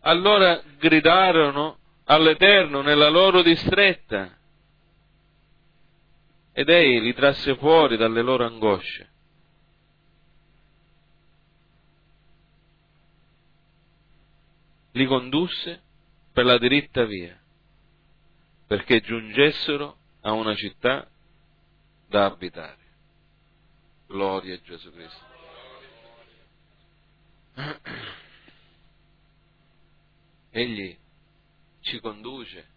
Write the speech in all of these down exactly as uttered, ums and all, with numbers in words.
Allora gridarono all'Eterno nella loro distretta, ed Egli li trasse fuori dalle loro angosce. Li condusse per la diritta via, perché giungessero a una città da abitare. Gloria a Gesù Cristo. Egli ci conduce.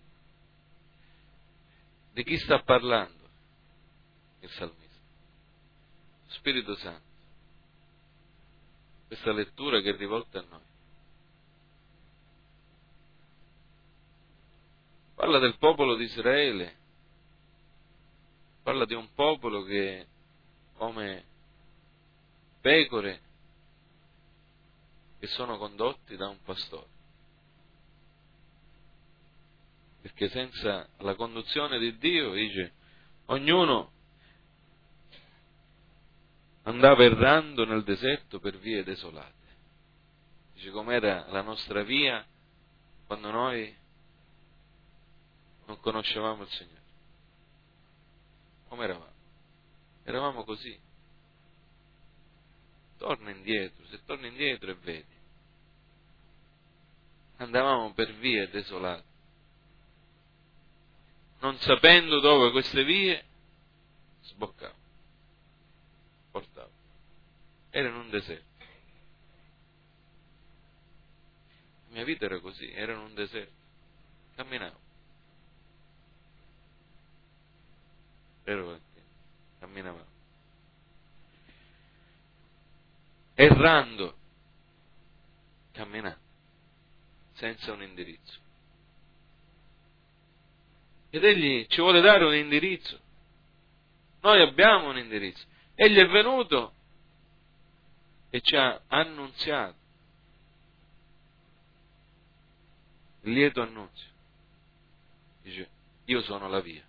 Di chi sta parlando il salmista? Spirito Santo. Questa lettura che è rivolta a noi. Parla del popolo di Israele, parla di un popolo che, come pecore, che sono condotti da un pastore. Perché senza la conduzione di Dio, dice, ognuno andava errando nel deserto per vie desolate. Dice, com'era la nostra via quando noi non conoscevamo il Signore. Come eravamo? Eravamo così. Torna indietro, se torni indietro e vedi. Andavamo per vie desolate, non sapendo dove queste vie sboccavano, portavano. Era in un deserto. La mia vita era così, era in un deserto. Camminavo. Ero camminavo. Errando, camminando, senza un indirizzo. Ed Egli ci vuole dare un indirizzo. Noi abbiamo un indirizzo. Egli è venuto e ci ha annunziato il lieto annunzio. Dice, io sono la via.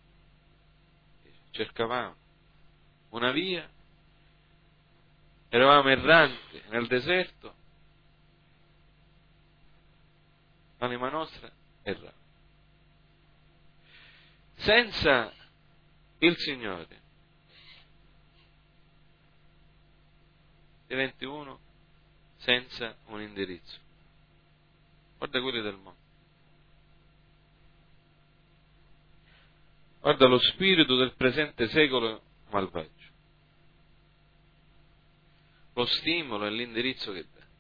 Cercavamo una via, eravamo erranti nel deserto, l'anima nostra errava. Senza il Signore diventi uno senza un indirizzo. Guarda quelli del mondo. Guarda lo spirito del presente secolo malvagio. Lo stimolo e l'indirizzo che dà.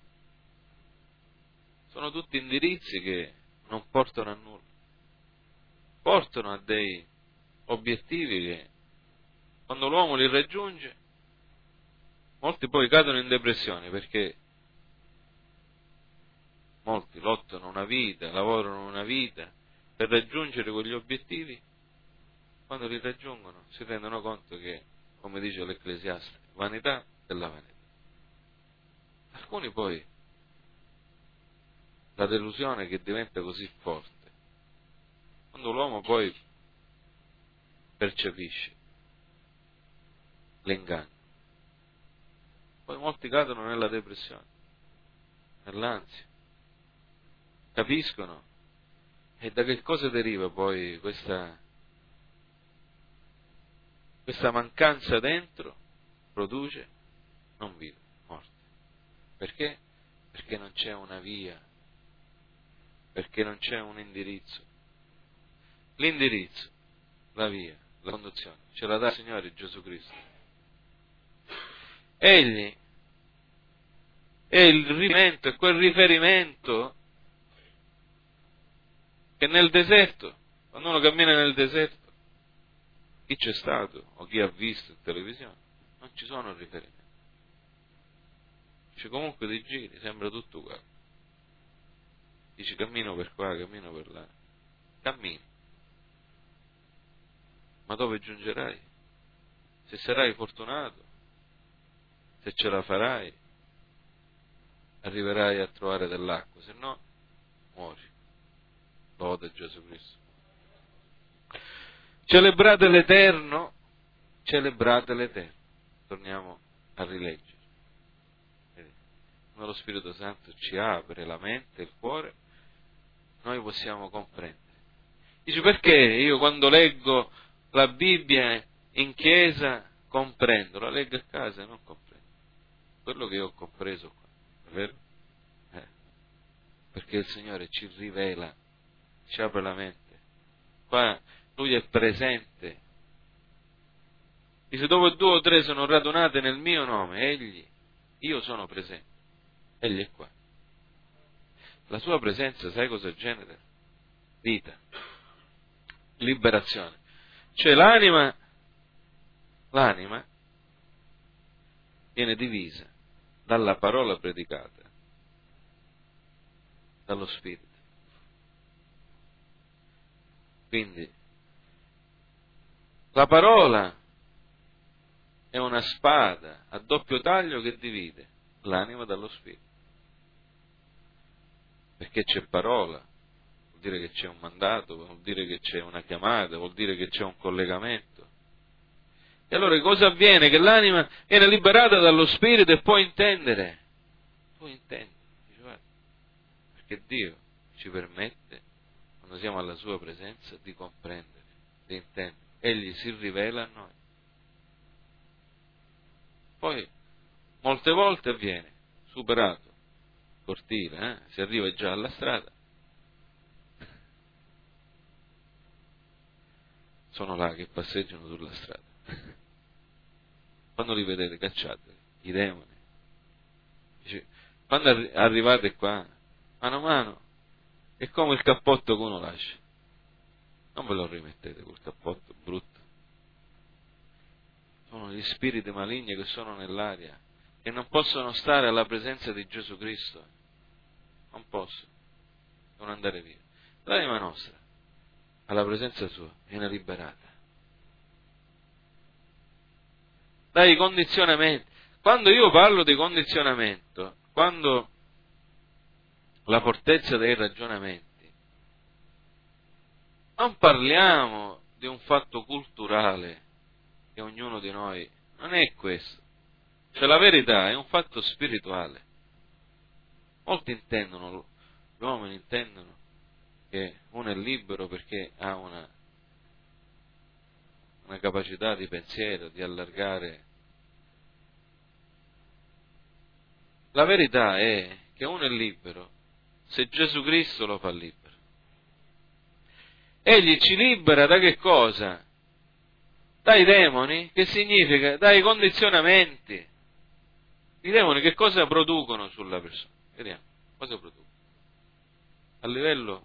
Sono tutti indirizzi che non portano a nulla. Portano a dei obiettivi che, quando l'uomo li raggiunge, molti poi cadono in depressione, perché molti lottano una vita, lavorano una vita per raggiungere quegli obiettivi. Quando li raggiungono si rendono conto che, come dice l'Ecclesiaste, vanità della vanità. Alcuni poi, la delusione che diventa così forte, quando l'uomo poi percepisce l'inganno, poi molti cadono nella depressione, nell'ansia, capiscono. E da che cosa deriva poi questa, questa mancanza dentro? Produce non vita, morte. Perché? Perché non c'è una via, perché non c'è un indirizzo. L'indirizzo, la via, la conduzione, ce la dà il Signore Gesù Cristo. Egli è il riferimento, è quel riferimento che nel deserto, quando uno cammina nel deserto, chi c'è stato o chi ha visto in televisione, non ci sono riferimenti. Dice, comunque ti giri, sembra tutto uguale. Dici, cammino per qua, cammino per là. Cammini. Ma dove giungerai? Se sarai fortunato, se ce la farai, arriverai a trovare dell'acqua, se no muori. Lode Gesù Cristo. Celebrate l'Eterno, celebrate l'Eterno. Torniamo a rileggere. quando lo Spirito Santo ci apre la mente e il cuore, noi possiamo comprendere. Dice, perché io quando leggo la Bibbia in chiesa comprendo, la leggo a casa e non comprendo. Quello che io ho compreso qua, è vero? Eh, perché il Signore ci rivela, ci apre la mente. Qua Lui è presente. Dice, dove due o tre sono radunate nel mio nome, Egli, io sono presente. Egli è qua. La sua presenza, sai cosa genera? Vita, liberazione. Cioè l'anima, l'anima viene divisa dalla parola predicata, dallo Spirito. Quindi la parola è una spada a doppio taglio che divide l'anima dallo Spirito. Perché c'è parola, vuol dire che c'è un mandato, vuol dire che c'è una chiamata, vuol dire che c'è un collegamento. E allora cosa avviene? Che l'anima viene liberata dallo Spirito e può intendere. Può intendere. Dice, guarda, perché Dio ci permette, quando siamo alla sua presenza, di comprendere, di intendere. Egli si rivela a noi. Poi, molte volte avviene, superato il cortile, eh? Si arriva già alla strada, sono là che passeggiano sulla strada. Quando li vedete, cacciateli, i demoni. Dice, quando arri- arrivate qua, mano a mano, è come il cappotto che uno lascia. Non ve lo rimettete quel cappotto brutto. Sono gli spiriti maligni che sono nell'aria, che non possono stare alla presenza di Gesù Cristo. Non possono. Devono andare via. L'anima nostra, alla presenza sua, viene liberata. Dai condizionamenti. Quando io parlo di condizionamento, quando la fortezza dei ragionamenti, non parliamo di un fatto culturale che ognuno di noi, non è questo. Cioè la verità è un fatto spirituale. Molti intendono, gli uomini intendono che uno è libero perché ha una, una capacità di pensiero, di allargare. La verità è che uno è libero se Gesù Cristo lo fa libero. Egli ci libera da che cosa? Dai demoni, che significa? Dai condizionamenti. I demoni che cosa producono sulla persona? Vediamo, cosa producono? A livello,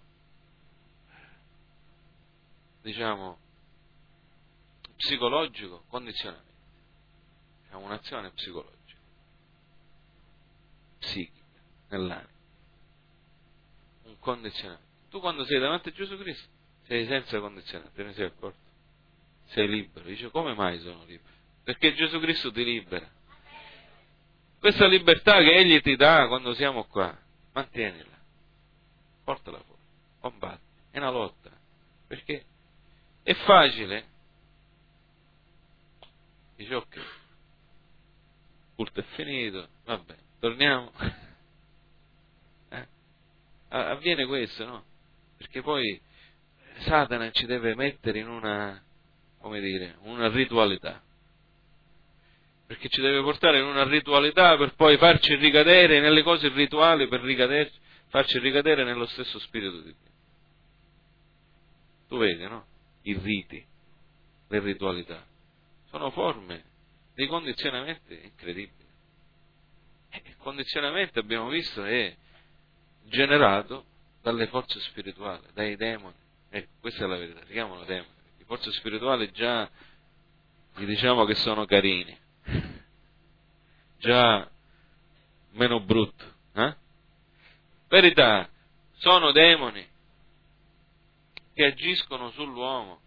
diciamo, psicologico, condizionamento. È un'azione psicologica, psichica, nell'anima. Un condizionamento. Tu quando sei davanti a Gesù Cristo sei senza condizionamento, te ne sei accorto? Sei libero. Dice, come mai sono libero? Perché Gesù Cristo ti libera. Questa libertà che Egli ti dà quando siamo qua, mantienila, portala fuori, combatti, è una lotta, perché è facile, dice ok, il culto è finito, vabbè, torniamo, eh? Avviene questo, no? Perché poi Satana ci deve mettere in una, come dire, una ritualità. Perché ci deve portare in una ritualità per poi farci ricadere nelle cose rituali, per ricader, farci ricadere nello stesso spirito di Dio. Tu vedi, no? I riti, le ritualità, sono forme di condizionamenti incredibili. E il condizionamento, abbiamo visto, è generato dalle forze spirituali, dai demoni. Ecco, questa è la verità, si chiamano demoni. Le forze spirituali già, gli diciamo che sono carini. Già meno brutto, eh? Verità, sono demoni che agiscono sull'uomo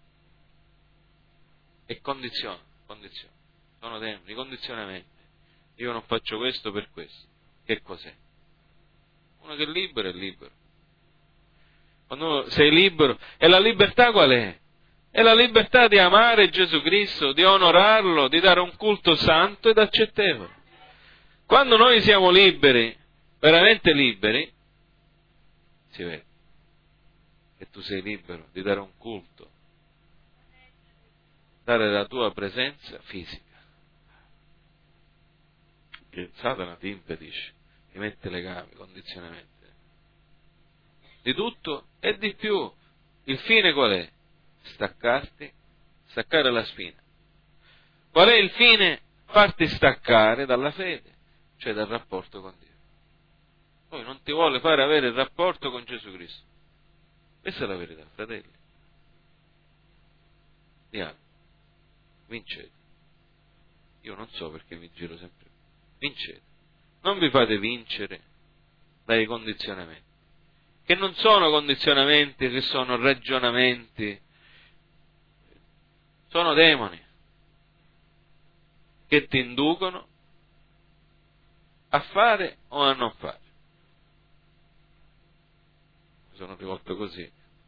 e condizionano, condizionano. Sono demoni, condizionamenti. Io non faccio questo per questo. Che cos'è? Uno che è libero è libero. Quando sei libero, e la libertà qual è? È la libertà di amare Gesù Cristo, di onorarlo, di dare un culto santo ed accettevole. Quando noi siamo liberi, veramente liberi, si vede che tu sei libero di dare un culto, dare la tua presenza fisica, che Satana ti impedisce, ti mette legami, condizionamenti, di tutto e di più. Il fine qual è? Staccarti, staccare la spina. Qual è il fine? Farti staccare dalla fede, cioè dal rapporto con Dio. Poi non ti vuole fare avere il rapporto con Gesù Cristo. Questa è la verità, fratelli. Diamo, vincete. Io non so perché vi giro sempre. Vincete. Non vi fate vincere dai condizionamenti, che non sono condizionamenti, che sono ragionamenti, sono demoni che ti inducono a fare o a non fare. Mi sono rivolto così.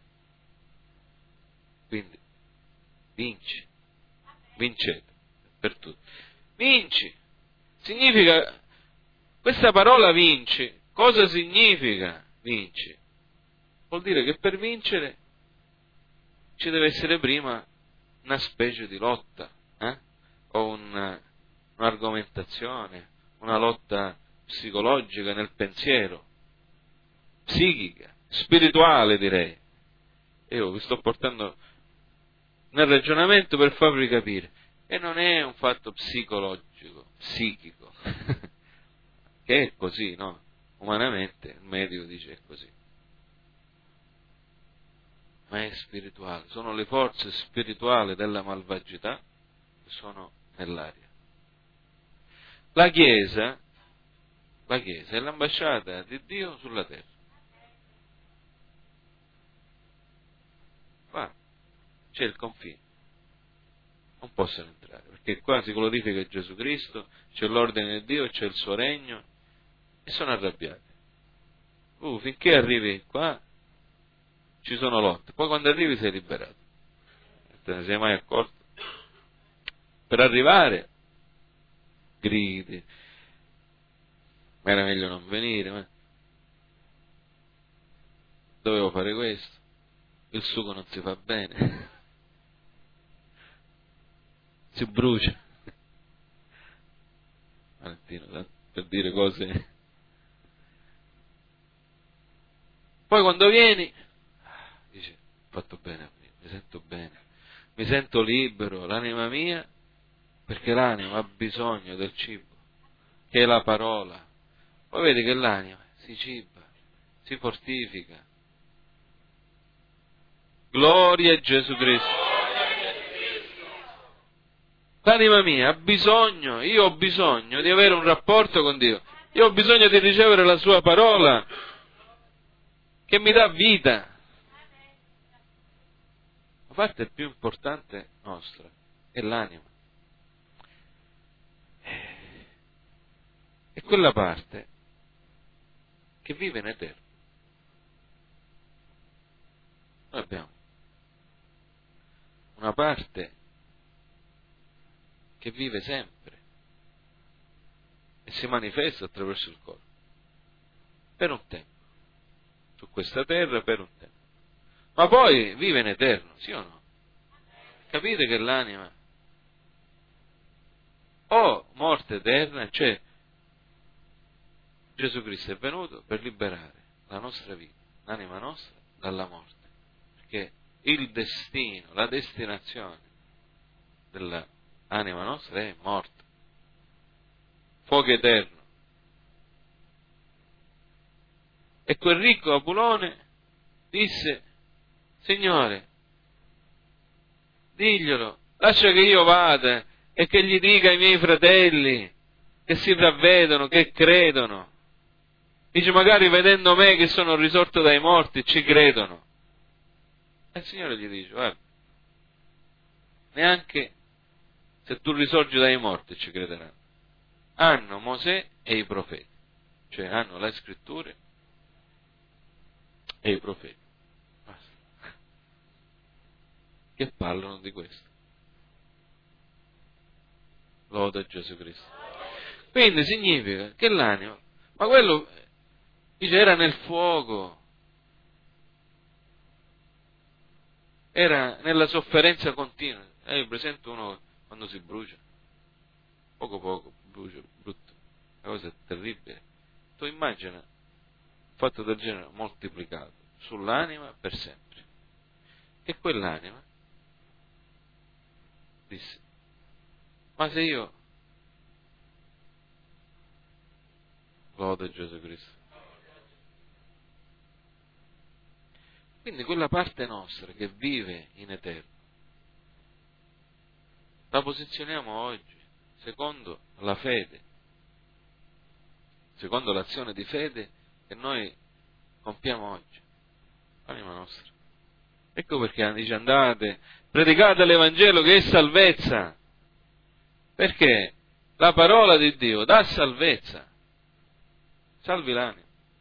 Quindi, vinci, vincete, per tutti. Vinci, significa, questa parola vinci, cosa significa vinci? Vuol dire che per vincere ci deve essere prima una specie di lotta, eh? o un, un'argomentazione, una lotta psicologica nel pensiero, psichica, spirituale direi. Io vi sto portando nel ragionamento per farvi capire, e non è un fatto psicologico, psichico, che è così, no? Umanamente il medico dice è così, ma è spirituale, sono le forze spirituali della malvagità che sono nell'aria. La Chiesa, la Chiesa è l'ambasciata di Dio sulla terra. Qua c'è il confine, non possono entrare, perché qua si glorifica Gesù Cristo, c'è l'ordine di Dio, c'è il suo regno, e sono arrabbiati. Uh, finché arrivi qua ci sono lotte, poi quando arrivi sei liberato. Non te ne sei mai accorto? Per arrivare gridi, ma era meglio non venire, ma dovevo fare questo, il sugo non si fa bene, si brucia. Valentino, per dire cose. Poi quando vieni dici, ho fatto bene a me, mi sento bene, mi sento libero, l'anima mia, perché l'anima ha bisogno del cibo, che è la parola. Poi vedi che l'anima si ciba, si fortifica. Gloria a Gesù Cristo. L'anima mia ha bisogno, io ho bisogno di avere un rapporto con Dio, io ho bisogno di ricevere la sua parola che mi dà vita. La parte più importante nostra è l'anima. È quella parte che vive in eterno. Noi abbiamo una parte che vive sempre e si manifesta attraverso il corpo, per un tempo, su questa terra per un tempo, ma poi vive in eterno, sì o no? Capite che l'anima o morte eterna, cioè Gesù Cristo è venuto per liberare la nostra vita, l'anima nostra dalla morte, perché il destino, la destinazione dell'anima nostra è morte, fuoco eterno. E quel ricco Apulone disse, Signore, diglielo, lascia che io vada e che gli dica ai miei fratelli che si ravvedono, che credono. Dice, magari vedendo me che sono risorto dai morti ci credono. E il Signore gli dice, guarda, neanche se tu risorgi dai morti ci crederanno. Hanno Mosè e i profeti, cioè hanno le scritture e i profeti. Basta. Che parlano di questo. Loda Gesù Cristo. Quindi significa che l'anima, ma quello, dice, era nel fuoco, era nella sofferenza continua. Hai presente uno quando si brucia? Poco poco, brucia, brutto. Una cosa terribile. Tu immagina un fatto del genere moltiplicato sull'anima per sempre. E quell'anima disse, ma se io lode Gesù Cristo. Quindi quella parte nostra che vive in eterno, la posizioniamo oggi secondo la fede, secondo l'azione di fede che noi compiamo oggi, l'anima nostra. Ecco perché dice andate, predicate l'Evangelo che è salvezza, perché la parola di Dio dà salvezza, salvi l'anima.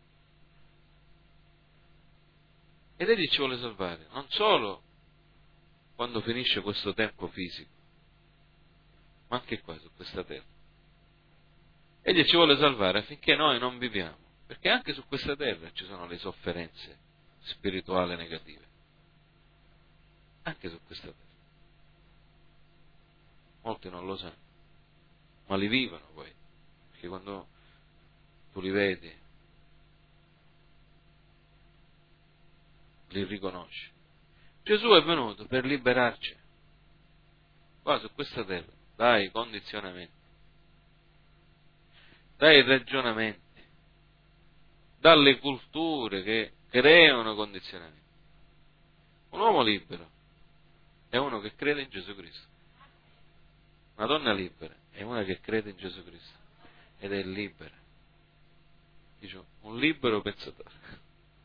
Ed egli ci vuole salvare, non solo quando finisce questo tempo fisico, ma anche qua su questa terra. Egli ci vuole salvare affinché noi non viviamo, perché anche su questa terra ci sono le sofferenze spirituali negative, anche su questa terra. Molti non lo sanno, ma li vivono poi, perché quando tu li vedi, li riconosci. Gesù è venuto per liberarci, qua su questa terra, dai condizionamenti, dai ragionamenti, dalle culture che creano condizionamenti. Un uomo libero è uno che crede in Gesù Cristo. Una donna libera è una che crede in Gesù Cristo ed è libera. Dice, un libero pensatore.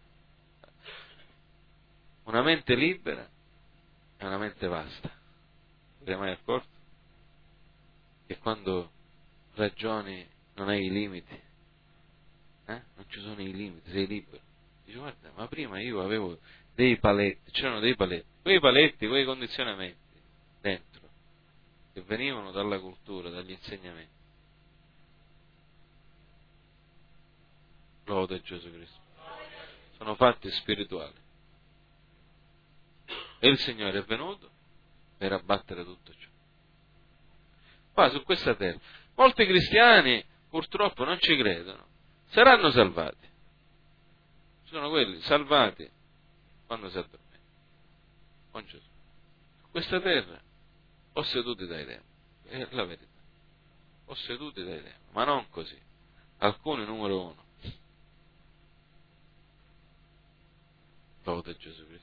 Una mente libera è una mente vasta. Vi mai accorto? Che quando ragioni non hai i limiti, eh? Non ci sono i limiti, sei libero. Dice, guarda, ma prima io avevo dei paletti, c'erano dei paletti, quei paletti, quei condizionamenti dentro, che venivano dalla cultura, dagli insegnamenti. Lode Gesù Cristo. Sono fatti spirituali. E il Signore è venuto per abbattere tutto ciò. Qua su questa terra, molti cristiani purtroppo non ci credono, saranno salvati. Ci sono quelli salvati quando si addormentano con Gesù. Su questa terra, posseduti dai demoni, è la verità, posseduti dai demoni, ma non così. Alcuni numero uno. Lode Gesù Cristo.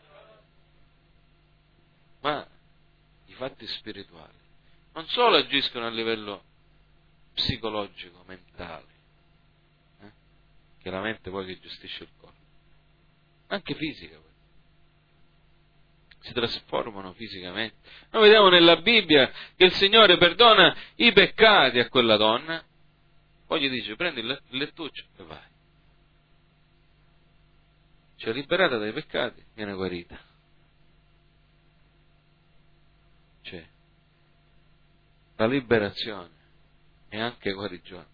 Ma i fatti spirituali non solo agiscono a livello psicologico, mentale, eh? che è la mente poi che gestisce il corpo, ma anche fisica, poi. Si trasformano fisicamente. Noi vediamo nella Bibbia che il Signore perdona i peccati a quella donna, poi gli dice prendi il lettuccio e vai. Cioè liberata dai peccati, viene guarita. Cioè, la liberazione è anche guarigione.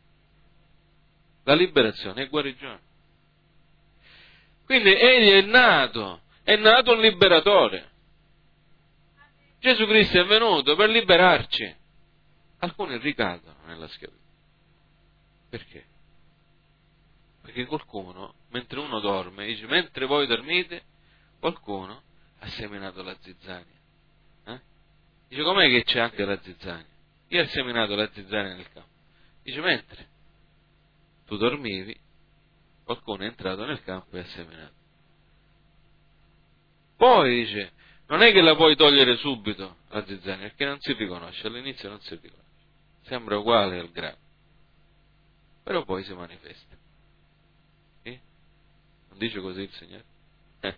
La liberazione è guarigione. Quindi egli è nato, è nato un liberatore. Gesù Cristo è venuto per liberarci. Alcuni ricadono nella schiavitù. Perché? Perché qualcuno, mentre uno dorme, dice, mentre voi dormite, qualcuno ha seminato la zizzania. Eh? Dice, com'è che c'è anche la zizzania? Io ho seminato la zizzania nel campo. Dice, mentre tu dormivi, qualcuno è entrato nel campo e ha seminato. Poi dice, non è che la puoi togliere subito la zizzania, perché non si riconosce, all'inizio non si riconosce. Sembra uguale al grano, però poi si manifesta. Sì? Non dice così il Signore? Eh.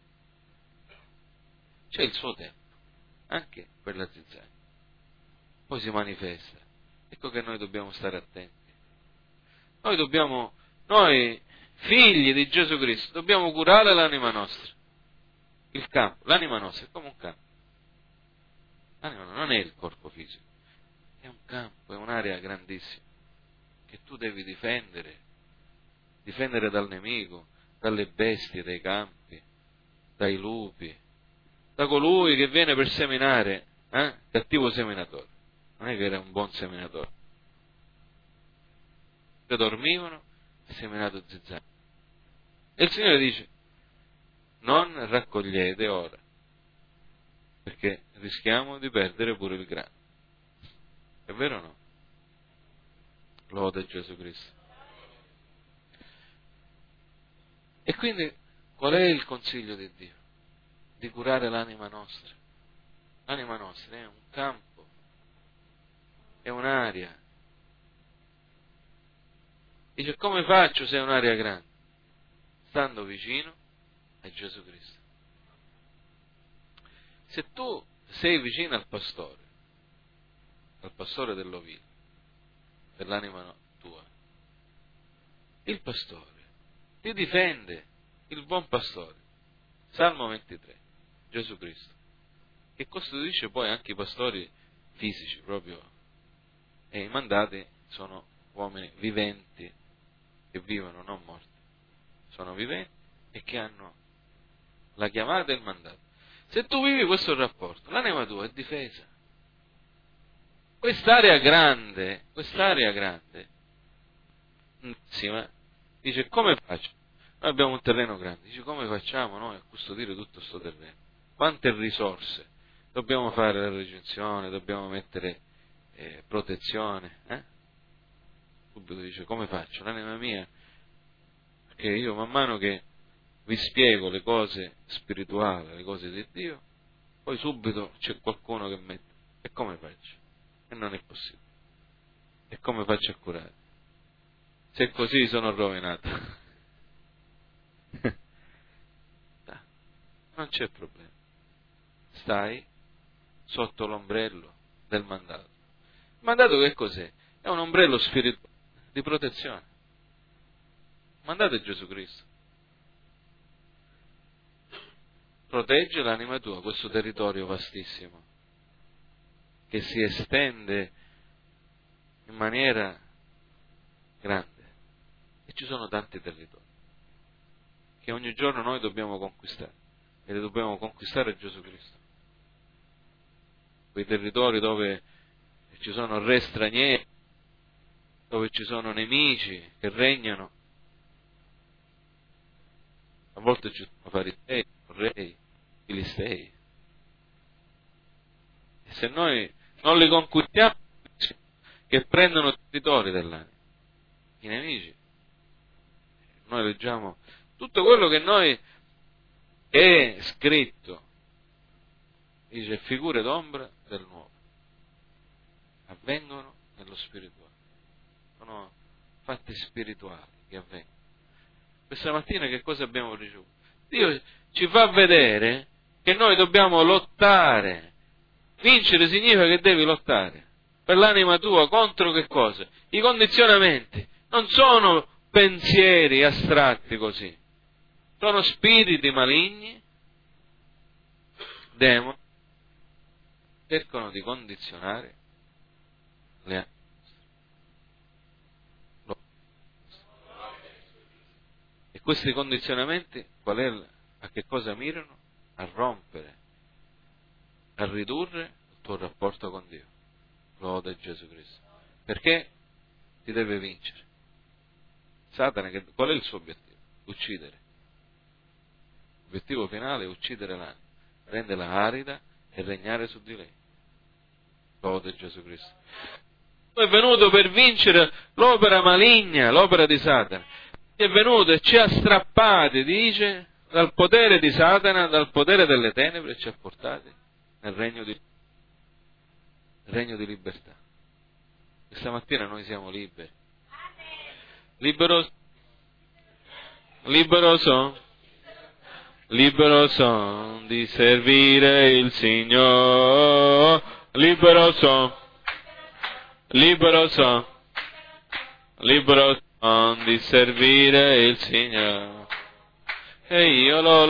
C'è il suo tempo, anche per la zizzania. Poi si manifesta. Ecco che noi dobbiamo stare attenti. Noi dobbiamo, noi figli di Gesù Cristo, dobbiamo curare l'anima nostra. Il campo, l'anima nostra è come un campo. L'anima non è il corpo fisico, è un campo, è un'area grandissima che tu devi difendere, difendere dal nemico, dalle bestie dei campi, dai lupi, da colui che viene per seminare, eh? Cattivo seminatore, non è che era un buon seminatore, che dormivano e seminato zizzania. E il Signore dice: non raccogliete ora, perché rischiamo di perdere pure il grano. È vero o no? Lode Gesù Cristo. E quindi qual è il consiglio di Dio? Di curare l'anima nostra. L'anima nostra è un campo, è un'area. Dice: come faccio se è un'area grande? Stando vicino a Gesù Cristo. Se tu sei vicino al pastore, al pastore dell'ovile, per l'anima tua, il pastore ti difende, il buon pastore. Salmo ventitré, Gesù Cristo, che costituisce poi anche i pastori fisici proprio, e i mandati sono uomini viventi, che vivono, non morti, sono viventi e che hanno la chiamata e il mandato. Se tu vivi questo rapporto, l'anima tua è difesa. Quest'area grande, quest'area grande, dice: come faccio? Noi abbiamo un terreno grande, dice: come facciamo noi a custodire tutto questo terreno? Quante risorse? Dobbiamo fare la recinzione, dobbiamo mettere eh, protezione, eh? Subito dice: come faccio? L'anima mia, perché io man mano che vi spiego le cose spirituali, le cose di Dio, poi subito c'è qualcuno che mette: e come faccio? E non è possibile. E come faccio a curare? Se è così sono rovinato. Non c'è problema. Stai sotto l'ombrello del mandato. Il mandato che cos'è? È un ombrello spirituale di protezione. Il mandato è Gesù Cristo. Protegge l'anima tua, questo territorio vastissimo, che si estende in maniera grande. E ci sono tanti territori che ogni giorno noi dobbiamo conquistare, e li dobbiamo conquistare a Gesù Cristo. Quei territori dove ci sono re stranieri, dove ci sono nemici che regnano, a volte ci sono farisei, re, filistei. E se noi non li conquistiamo, che prendono i territori dell'anima, i nemici, noi leggiamo tutto quello che noi è scritto, dice: figure d'ombra del nuovo, avvengono nello spirituale, sono fatti spirituali che avvengono. Questa mattina che cosa abbiamo ricevuto? Dio ci fa vedere che noi dobbiamo lottare. Vincere significa che devi lottare per l'anima tua contro che cosa? I condizionamenti. Non sono pensieri astratti così, sono spiriti maligni, demoni, cercano di condizionare le anime. E questi condizionamenti qual è, a che cosa mirano? A rompere, a ridurre il tuo rapporto con Dio. Lode Gesù Cristo. Perché ti deve vincere. Satana, che, qual è il suo obiettivo? Uccidere. L'obiettivo finale è uccidere l'anima, renderla arida e regnare su di lei. Lode Gesù Cristo. È venuto per vincere l'opera maligna, l'opera di Satana. È venuto e ci ha strappati, dice, dal potere di Satana, dal potere delle tenebre, e ci ha portati nel regno di, nel regno di libertà. Questa mattina noi siamo liberi. Libero, libero sono, libero sono di servire il Signore. Libero sono, libero sono, libero sono di servire il Signore. E io lo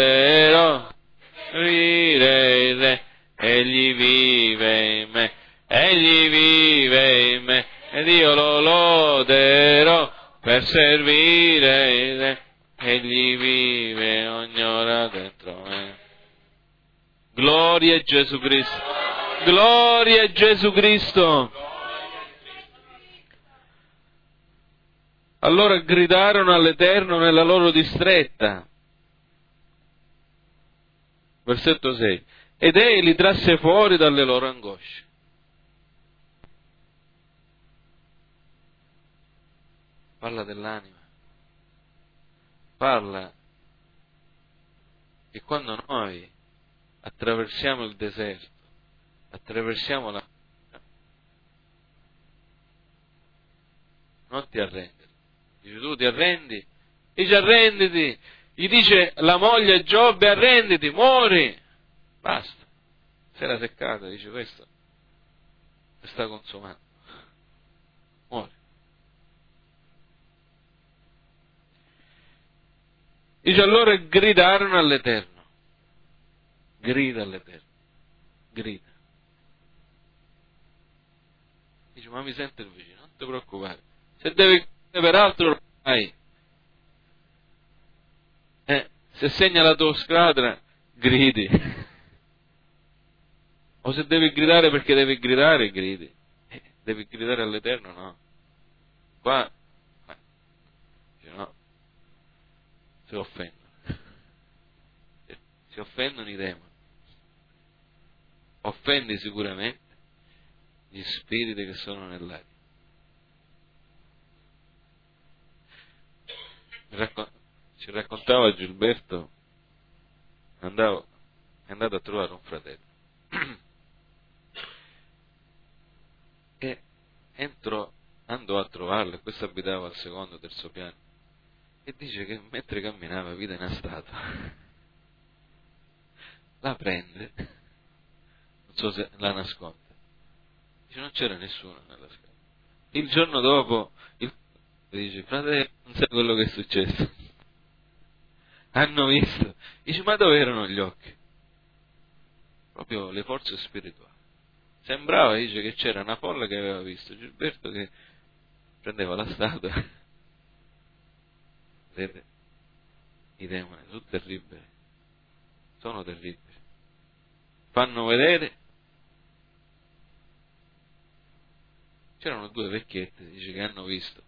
loderò, vire il Re, egli vive in me. E egli vive in me, ed io lo loderò per servire, egli vive ogni ora dentro me. Gloria a Gesù Cristo, gloria a Gesù Cristo. Allora gridarono all'Eterno nella loro distretta. Versetto sei. Ed egli li trasse fuori dalle loro angosce. Parla dell'anima. Parla che quando noi attraversiamo il deserto, attraversiamo la... non ti arrendere. Dice, tu ti arrendi? Dice, arrenditi. Gli dice la moglie a Giobbe, arrenditi, muori. Basta. Si era seccata, dice, questo si sta consumando. Muori. Dice, allora gridarono all'Eterno. Grida all'Eterno. Grida. Dice, ma mi sente il vicino, non ti preoccupare. Se devi peraltro lo fai. Eh, se segna la tua squadra, gridi. O se devi gridare perché devi gridare, gridi. Eh, devi gridare all'Eterno, no. Qua, eh, dice, no, si offendono. Si offendono i demoni. Offendi sicuramente gli spiriti che sono nell'aria. Ci raccontava Gilberto, andavo, è andato a trovare un fratello e entrò, andò a trovarlo, e questo abitava al secondo, terzo piano, e dice che mentre camminava vide una statua, la prende, non so se la nasconde, dice non c'era nessuno nella scatola. Il giorno dopo il dice, fratello, non sai quello che è successo? Hanno visto. Dice, ma dove erano gli occhi? Proprio le forze spirituali. Sembrava, dice, che c'era una folla che aveva visto Gilberto che prendeva la statua. Vedete? I demoni sono terribili. Sono terribili. Fanno vedere. C'erano due vecchiette, dice, che hanno visto.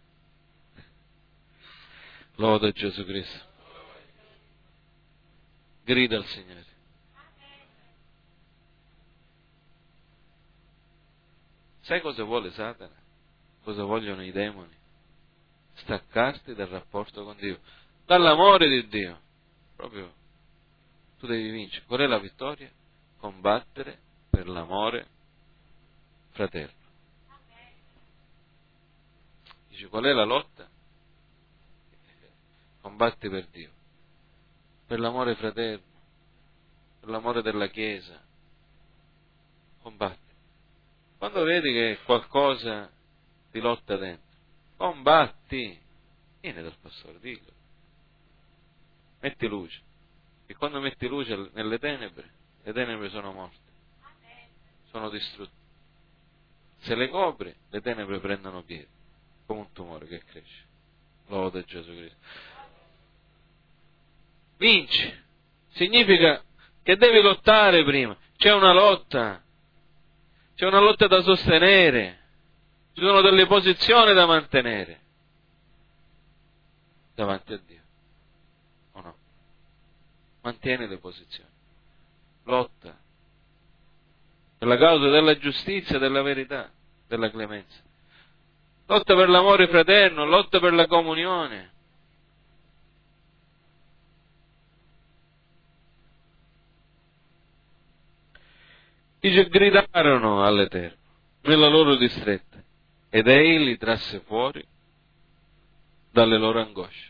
Loda Gesù Cristo. Grida al Signore. Sai cosa vuole Satana? Cosa vogliono i demoni? Staccarti dal rapporto con Dio, dall'amore di Dio. Proprio tu devi vincere. Qual è la vittoria? Combattere per l'amore fraterno. Dice, qual è la lotta? Combatti per Dio, per l'amore fraterno, per l'amore della Chiesa. Combatti. Quando vedi che qualcosa ti lotta dentro, combatti. Vieni dal pastore, dillo. Metti luce. E quando metti luce nelle tenebre, le tenebre sono morte, sono distrutte. Se le copri, le tenebre prendono piede, come un tumore che cresce. Loda Gesù Cristo. Vinci. Significa che devi lottare prima. C'è una lotta. C'è una lotta da sostenere. Ci sono delle posizioni da mantenere davanti a Dio. O no? Mantieni le posizioni. Lotta per la causa della giustizia, della verità, della clemenza. Lotta per l'amore fraterno, lotta per la comunione. Dice, gridarono all'Eterno nella loro distretta ed egli li trasse fuori dalle loro angosce.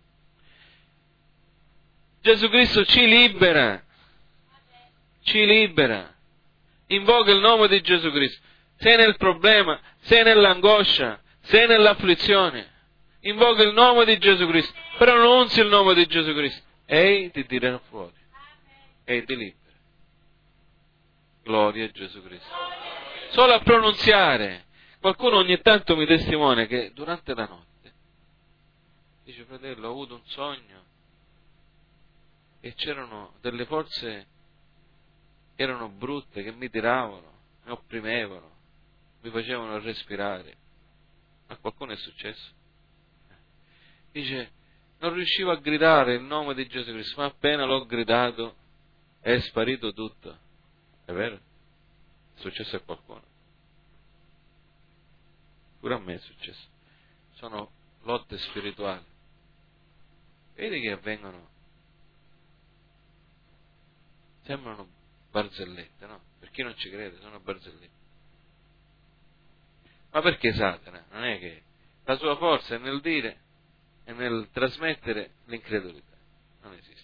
Gesù Cristo ci libera, ci libera. Invoca il nome di Gesù Cristo. Sei nel problema, sei nell'angoscia, sei nell'afflizione. Invoca il nome di Gesù Cristo, pronunzi il nome di Gesù Cristo. Egli ti tirerà fuori, egli ti libera. Gloria a Gesù Cristo. solo a pronunziare. Qualcuno ogni tanto mi testimonia che durante la notte dice: fratello, ho avuto un sogno e c'erano delle forze che erano brutte, che mi tiravano, mi opprimevano, mi facevano respirare. A qualcuno è successo? Dice: non riuscivo a gridare il nome di Gesù Cristo, ma appena l'ho gridato è sparito tutto. È vero? È successo a qualcuno? Pure a me è successo. Sono lotte spirituali. Vedi che avvengono? Sembrano barzellette, no? Per chi non ci crede, sono barzellette. Ma perché Satana? Non è che la sua forza è nel dire e nel trasmettere l'incredulità. Non esiste.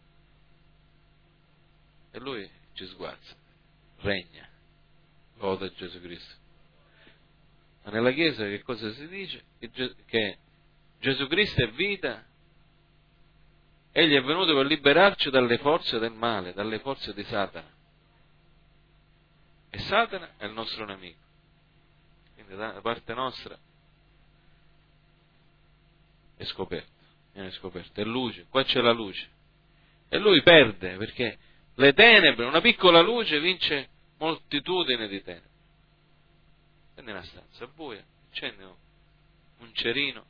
E lui ci sguazza, regna, loda Gesù Cristo. Ma nella Chiesa che cosa si dice? Che, Ge- che Gesù Cristo è vita, egli è venuto per liberarci dalle forze del male, dalle forze di Satana. E Satana è il nostro nemico. Quindi da parte nostra è scoperto, viene scoperto, è luce, qua c'è la luce. E lui perde, perché le tenebre, una piccola luce vince moltitudine di tenebre. Prendi una stanza buia, accendi un cerino,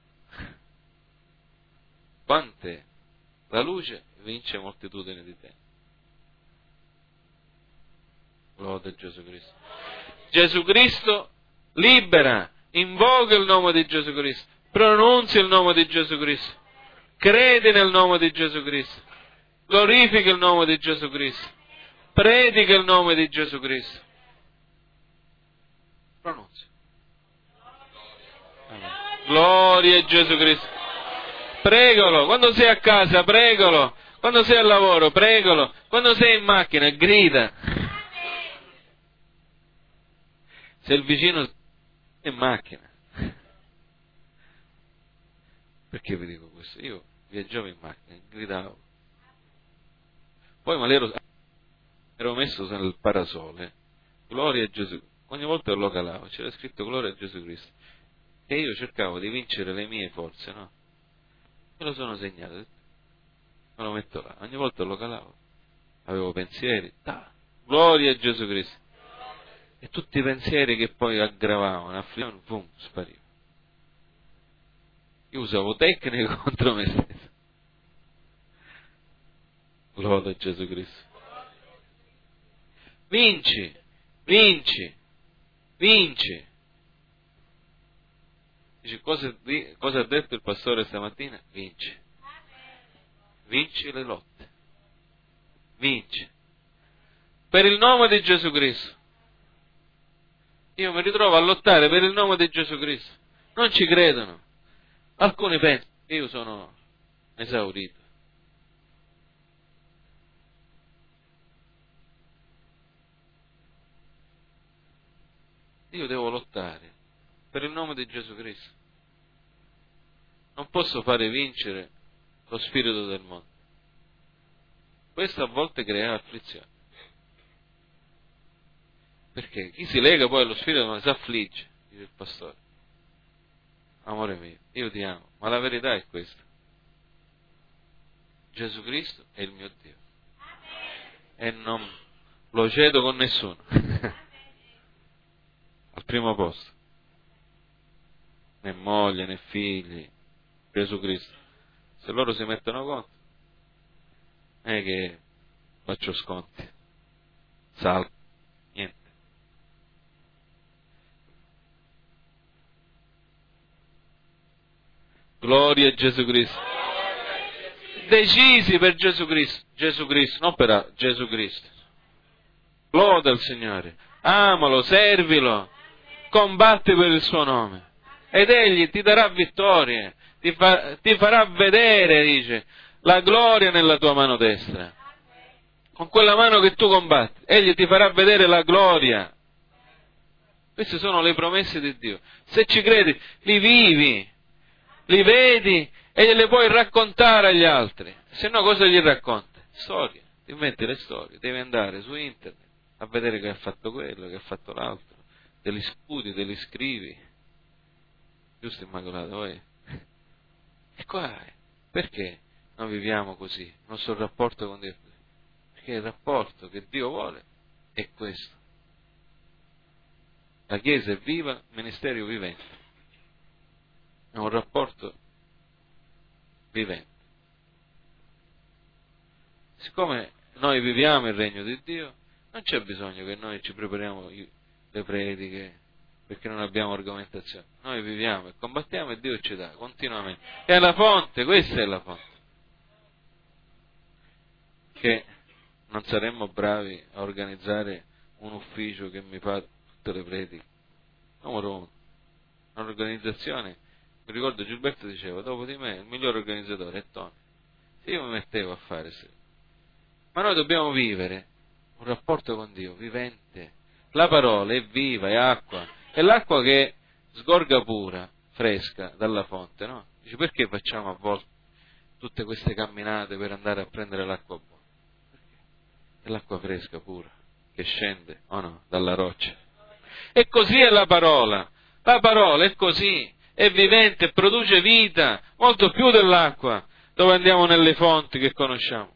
quante la luce vince moltitudine di tenebre. Lode Gesù Cristo. Gesù Cristo libera, invoca il nome di Gesù Cristo, pronunzia il nome di Gesù Cristo, credi nel nome di Gesù Cristo, glorifica il nome di Gesù Cristo, predica il nome di Gesù Cristo. Pronunzia. Amen. Gloria a Gesù Cristo. Pregalo, quando sei a casa, pregalo, quando sei al lavoro, pregalo, quando sei in macchina, grida. Se il vicino è in macchina, perché vi dico questo? Io viaggiavo in macchina, gridavo, poi me l'ero ero messo nel parasole, gloria a Gesù, ogni volta lo calavo, c'era scritto gloria a Gesù Cristo, e io cercavo di vincere le mie forze, no? Me lo sono segnato, me lo metto là, ogni volta lo calavo, avevo pensieri, ta, gloria a Gesù Cristo, e tutti i pensieri che poi aggravavano, affliggevano, boom, sparivano. Io usavo tecniche contro me stesso. Gloria a Gesù Cristo. Vinci, vinci, vinci. Dice, cosa, cosa ha detto il pastore stamattina? Vinci. Vinci le lotte. Vinci. Per il nome di Gesù Cristo. Io mi ritrovo a lottare per il nome di Gesù Cristo. Non ci credono. Alcuni pensano che io sono esaurito. Io devo lottare per il nome di Gesù Cristo. Non posso fare vincere lo spirito del mondo. Questo a volte crea afflizione. Perché chi si lega poi allo spirito del mondo si affligge, dice il pastore. Amore mio, io ti amo, ma la verità è questa. Gesù Cristo è il mio Dio. E non lo cedo con nessuno. Al primo posto. Né moglie, né figli. Gesù Cristo. Se loro si mettono conto, non è che faccio sconti. Salvo. Niente. Gloria a Gesù Cristo. Decisi per Gesù Cristo. Gesù Cristo, non per Gesù Cristo. Loda il Signore. Amalo, servilo. Combatti per il suo nome. Ed egli ti darà vittorie. Ti, fa, ti farà vedere, dice, la gloria nella tua mano destra. Con quella mano che tu combatti, egli ti farà vedere la gloria. Queste sono le promesse di Dio. Se ci credi, li vivi, li vedi e gliele puoi raccontare agli altri. Se no, cosa gli racconti? Storie, ti inventi le storie, devi andare su internet a vedere che ha fatto quello, che ha fatto l'altro, te li studi, te li scrivi. Giusto, Immacolato? Eh? E qua, perché noi viviamo così? Il nostro rapporto con Dio? Perché il rapporto che Dio vuole è questo. La Chiesa è viva, il ministero vivente. È un rapporto vivente. Siccome noi viviamo il regno di Dio, non c'è bisogno che noi ci prepariamo le prediche, perché non abbiamo argomentazione. Noi viviamo e combattiamo e Dio ci dà continuamente. È la fonte, questa è la fonte. Che non saremmo bravi a organizzare un ufficio che mi fa tutte le prediche. Numero uno. Un'organizzazione. Mi ricordo Gilberto diceva, dopo di me il miglior organizzatore è Tony. Se io mi mettevo a fare se. Ma noi dobbiamo vivere un rapporto con Dio vivente. La parola è viva, è acqua. È l'acqua che sgorga pura, fresca, dalla fonte, no? Dice, perché facciamo a volte tutte queste camminate per andare a prendere l'acqua buona? Perché? È l'acqua fresca, pura, che scende, o no, dalla roccia. E così è la parola. La parola è così, è vivente, produce vita, molto più dell'acqua, dove andiamo nelle fonti che conosciamo.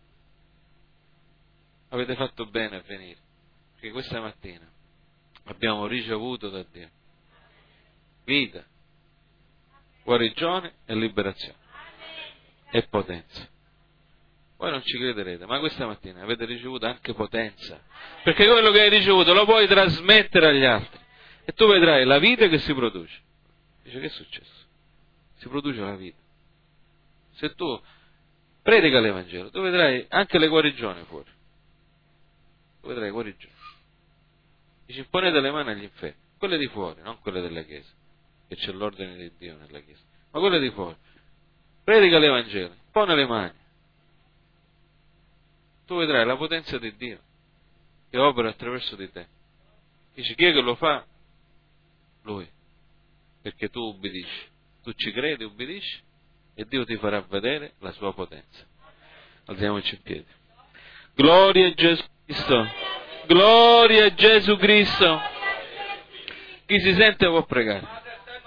Avete fatto bene a venire, perché questa mattina abbiamo ricevuto da Dio vita, guarigione e liberazione e potenza. Voi non ci crederete, ma questa mattina avete ricevuto anche potenza, perché quello che hai ricevuto lo puoi trasmettere agli altri e tu vedrai la vita che si produce. Dice, che è successo? Si produce la vita. Se tu predica l'Evangelo, tu vedrai anche le guarigioni fuori. Tu vedrai guarigioni. Dice, imponete le mani agli infermi, quelle di fuori, non quelle della Chiesa, che c'è l'ordine di Dio nella Chiesa, ma quelle di fuori. Predica l'Evangelo, impone le mani. Tu vedrai la potenza di Dio che opera attraverso di te. Dice, chi è che lo fa? Lui. Perché tu ubbidisci. Tu ci credi, ubbidisci e Dio ti farà vedere la sua potenza. Alziamoci in piedi. Gloria a Gesù Cristo. Gloria a Gesù Cristo. Chi si sente può pregare.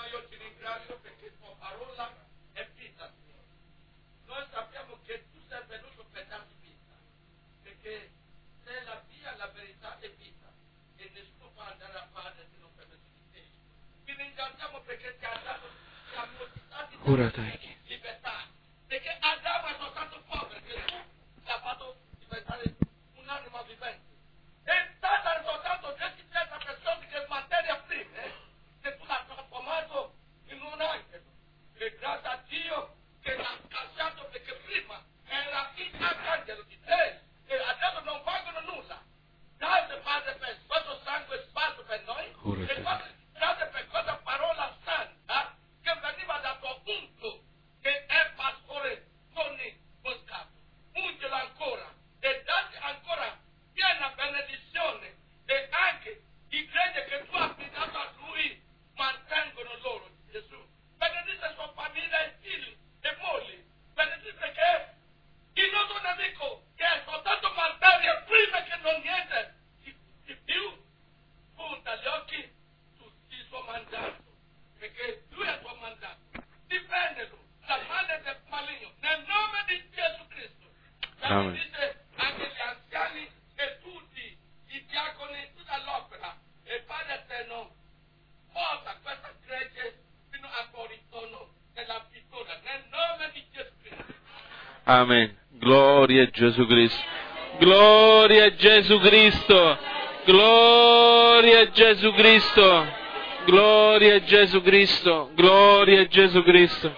Ora dai. Libertà, perché Adamo è soltanto povero, perché tu l'ha fatto diventare un'anima vivente. È stata soltanto trenta persone che materia prima, eh, che tu l'hai trasformato in un angelo. E grazie a Dio che l'ha scacciato, perché prima era un angelo di te e adesso non valgono nulla. Grazie Padre per questo sangue sparso per noi e grazie per questa parola santa che veniva da tuo punto, che è pastore Tony Boscato. Ungelo ancora e dati ancora piena benedizione e anche i credi che tu hai affidato a lui mantengono loro, Gesù. Benedice sua famiglia e figli e mogli. Benedice perché il nostro nemico che è soltanto materia prima che non niente di, di più punta gli occhi su il suo mandato, perché lui è il suo mandato. Difendelo dal male del maligno nel nome di Gesù Cristo. Benedice anche gli anziani e tutti i diaconi, tutta l'opera. E Padre eterno, porta questa gregge fino a fuori ritorno della vittoria nel nome di Gesù Cristo. Amen. Gloria a Gesù Cristo. Gloria a Gesù Cristo. Gloria a Gesù Cristo. Gloria a Gesù Cristo. Gloria a Gesù Cristo.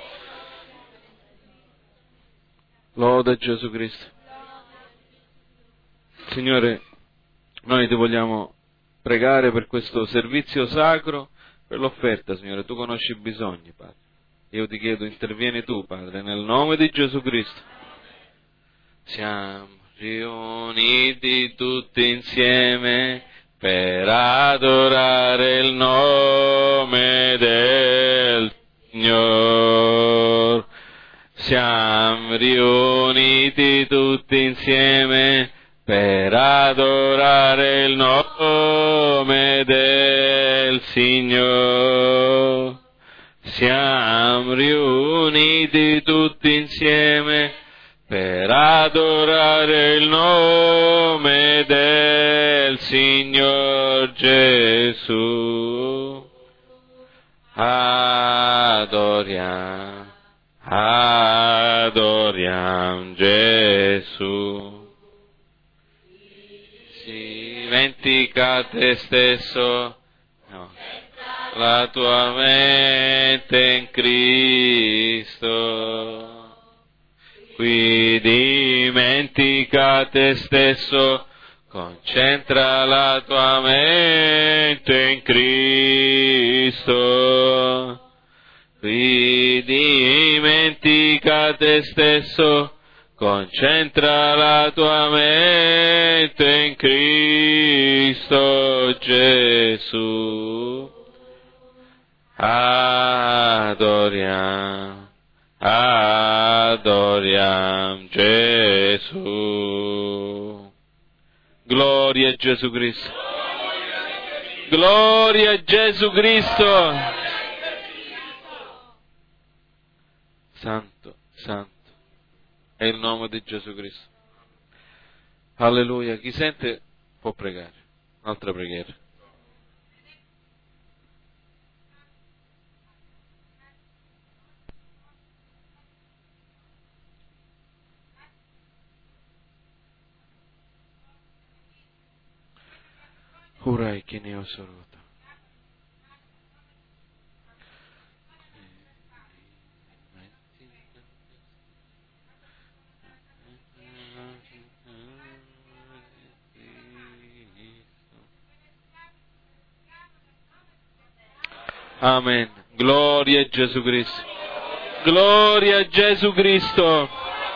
Loda Gesù Cristo. Signore, noi ti vogliamo pregare per questo servizio sacro, per l'offerta, Signore. Tu conosci i bisogni, Padre. Io ti chiedo, intervieni tu, Padre, nel nome di Gesù Cristo. Siamo riuniti tutti insieme per adorare il nome del Signore. Siamo riuniti tutti insieme per adorare il nome del Signore. Siamo riuniti tutti insieme per adorare il nome del Signor Gesù. Adoriamo, adoriamo Gesù. Si dimentica te stesso, no, la tua mente in Cristo. Qui dimentica te stesso, concentra la tua mente in Cristo. Qui dimentica te stesso, concentra la tua mente in Cristo Gesù. Adoriamo, adoriamo Gesù. Gloria a Gesù Cristo. Gloria a Gesù Cristo. Santo, santo è il nome di Gesù Cristo. Alleluia. Chi sente può pregare. Un'altra preghiera. Urai che ne ho soluto. Amen. Gloria a Gesù Cristo. Gloria a Gesù Cristo.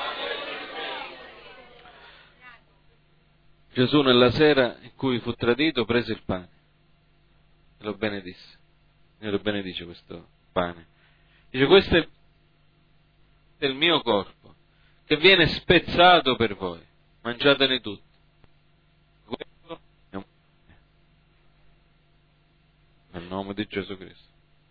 Gesù nella sera in cui fu tradito prese il pane e lo benedisse. E lo benedice questo pane. Dice: questo è il mio corpo che viene spezzato per voi. Mangiatene tutti. Questo è un pane. Nel nome di Gesù Cristo.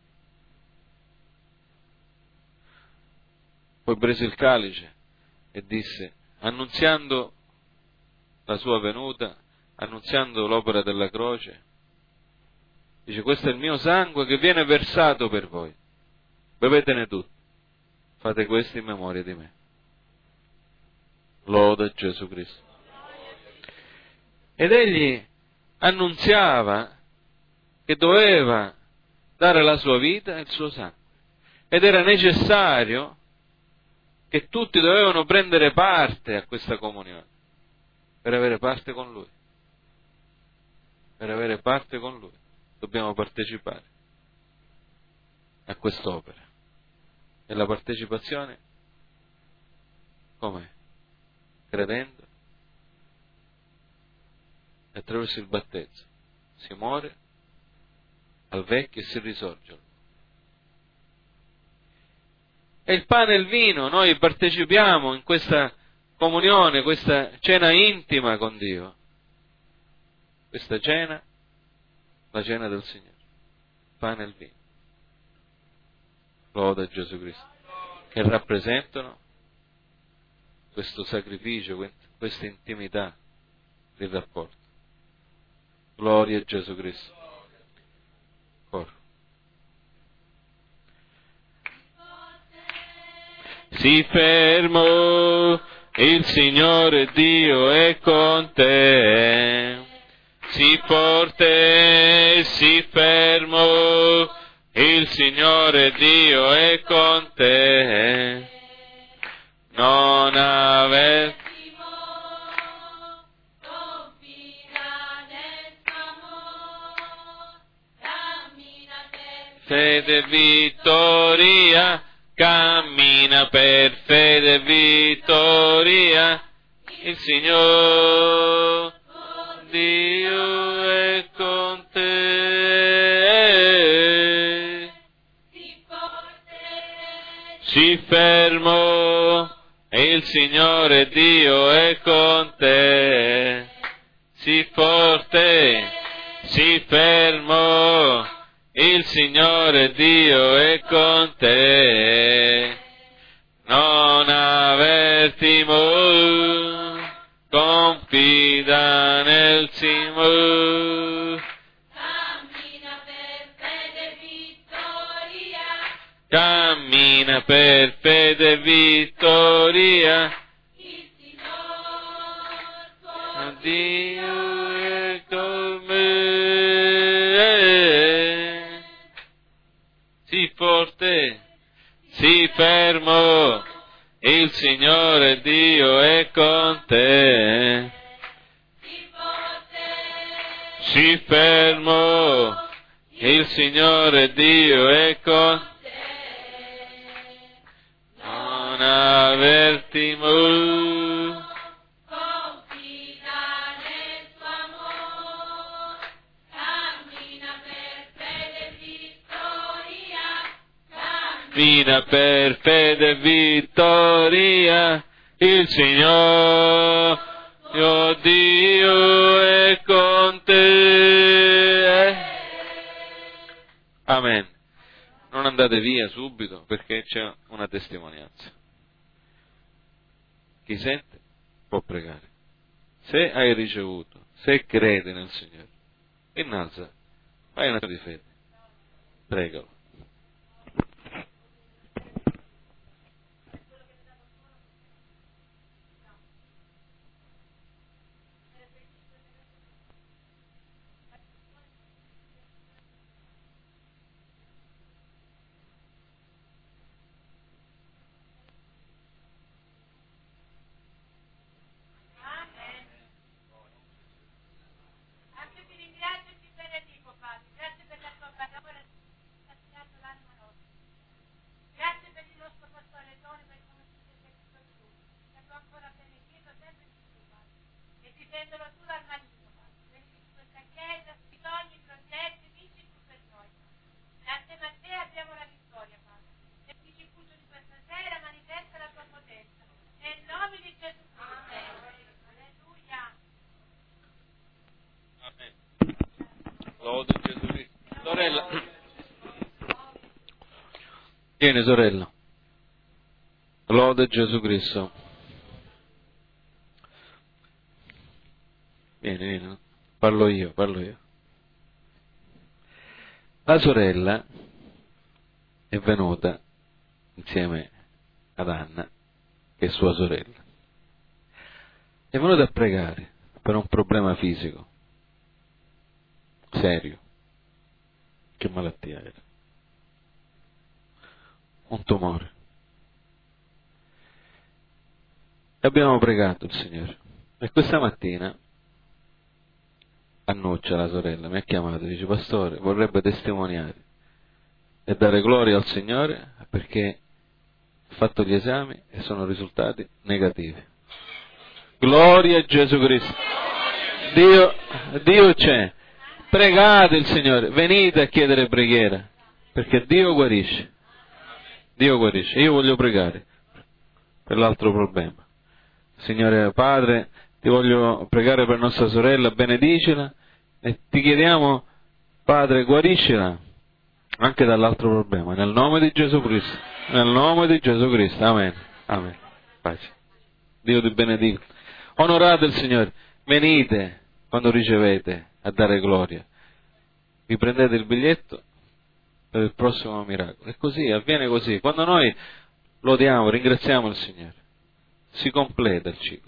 Poi prese il calice e disse, annunziando la sua venuta, annunziando l'opera della croce, dice: questo è il mio sangue che viene versato per voi, bevetene tutti, fate questo in memoria di me. Loda Gesù Cristo. Ed egli annunziava che doveva dare la sua vita e il suo sangue, ed era necessario che tutti dovevano prendere parte a questa comunione per avere parte con Lui. Per avere parte con Lui dobbiamo partecipare a quest'opera. E la partecipazione com'è? Credendo, attraverso il battesimo si muore al vecchio e si risorge. E il pane e il vino, noi partecipiamo in questa comunione, questa cena intima con Dio. Questa cena, la cena del Signore, il pane e il vino. Loda Gesù Cristo. Che rappresentano questo sacrificio, questa intimità del rapporto. Gloria a Gesù Cristo. Coro. Si fermo, il Signore Dio è con te. Si forte, si fermo, il Signore Dio è con te. Non aver fede e vittoria, cammina per fede e vittoria, il Signore Dio è con te. Sii fermo, il Signore Dio è con te. sii forte, sii fermo, il Signore Dio è con te. Non aver timore, confida nel Signore. Cammina per fede e vittoria. Cammina per fede e vittoria. Il Signore tuo Dio è con me. Sii forte, sii fermo, il Signore Dio è con te. Sii forte, Sii fermo, il Signore Dio è con te. Non aver timore, confida nel suo amore. Cammina per fede e vittoria. cammina per fede e vittoria, il Signore mio Dio è con te. Amen. Non andate via subito perché c'è una testimonianza. Chi sente può pregare. Se hai ricevuto, se credi nel Signore, innalza, fai una di fede, pregalo. Anche ti ringrazio e ti benedico, Padre. Grazie per la tua parola che ha segnato l'anima nostra. Grazie per il nostro pastore Tone, per come ci sei servito tu. Che tu ancora benedito sempre di più, Padre. E difendolo tu dal maligno, Padre. Benedici questa chiesa, i sogni, i progetti, vinci tu per noi. Grazie a te abbiamo la vittoria, Padre. E dici il culto di questa sera, manifesta la tua potenza. Nel nome di Gesù Cristo. Alleluia. Amen. Lode Gesù Cristo. Sorella. Vieni, sorella. Lode Gesù Cristo. Vieni, vieni. Parlo io, parlo io. La sorella è venuta insieme ad Anna, che è sua sorella. È venuta a pregare per un problema fisico serio. Che malattia era? Un tumore. E abbiamo pregato il Signore. E questa mattina Annuccia, la sorella, mi ha chiamato e dice: pastore, vorrebbe testimoniare e dare gloria al Signore perché ha fatto gli esami e sono risultati negativi. Gloria a Gesù Cristo. Dio, Dio c'è. Pregate il Signore, venite a chiedere preghiera, perché Dio guarisce. Dio guarisce. Io voglio pregare per l'altro problema. Signore Padre, ti voglio pregare per nostra sorella, benedicela e ti chiediamo, Padre, guariscila anche dall'altro problema, nel nome di Gesù Cristo. Nel nome di Gesù Cristo. Amen. Amen. Pace. Dio ti benedica. Onorate il Signore. Venite quando ricevete a dare gloria. Vi prendete il biglietto per il prossimo miracolo. E così, avviene così. Quando noi lodiamo, ringraziamo il Signore, si completa il ciclo.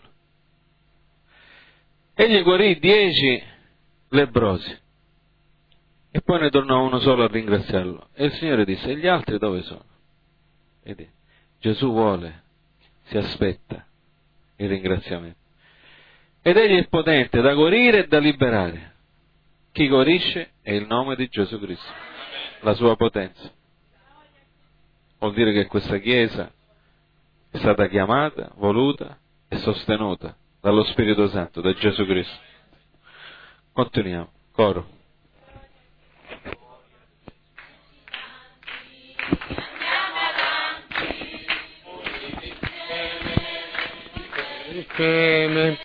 Egli guarì dieci lebbrosi e poi ne tornò uno solo a ringraziarlo. E il Signore disse: e gli altri dove sono? Vedi, Gesù vuole, si aspetta il ringraziamento. Ed egli è potente da guarire e da liberare. Chi guarisce è il nome di Gesù Cristo, la sua potenza. Vuol dire che questa Chiesa è stata chiamata, voluta e sostenuta dallo Spirito Santo, da Gesù Cristo. Continuiamo, coro. Insieme